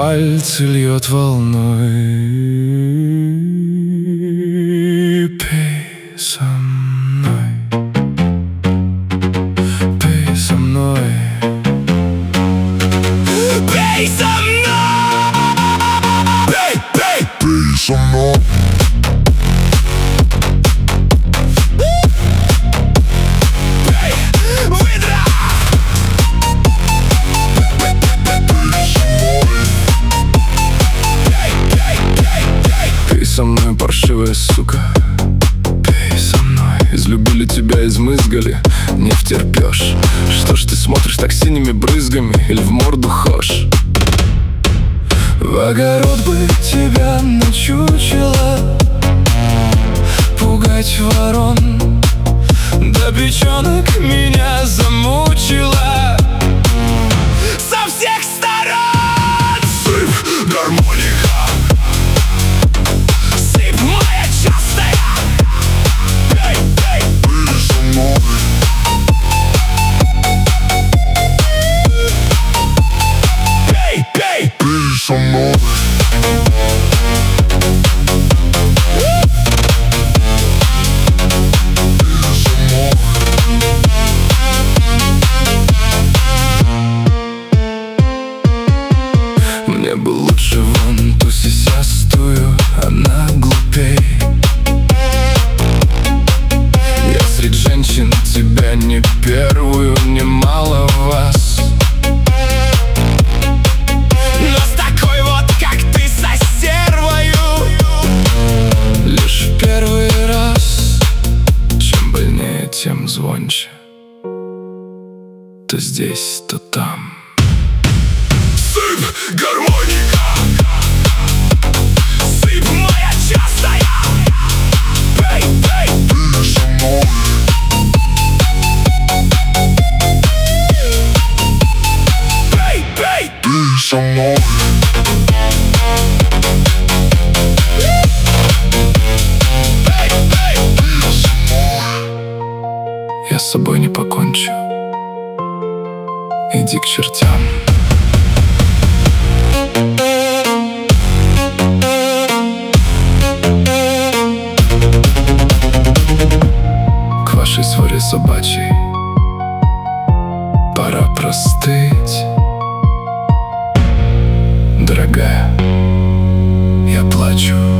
пальцы льет волной. Пей со мной, пей со мной, пей со мной, пей, пей, пей со мной. Со мной, паршивая сука, пей со мной. Излюбили тебя, измызгали, не втерпешь. Что ж ты смотришь так синими брызгами, или в морду хошь? В огород бы тебя начучило, пугать ворон, да печенок меня замучила. Со всех сторон сыпь гармоника, со мной. Мне бы лучше вон ту сисястую, она глупей. Я среди женщин тебя не первую, немало вас. Тем звонче, то здесь, то там. Сыпь гармоника, сыпь моя частая. Пей, пей, пей со мной. Пей, пей, пей со мной. Я с собой не покончу, иди к чертям. К вашей своре собачьей пора простыть. Дорогая, я плачу.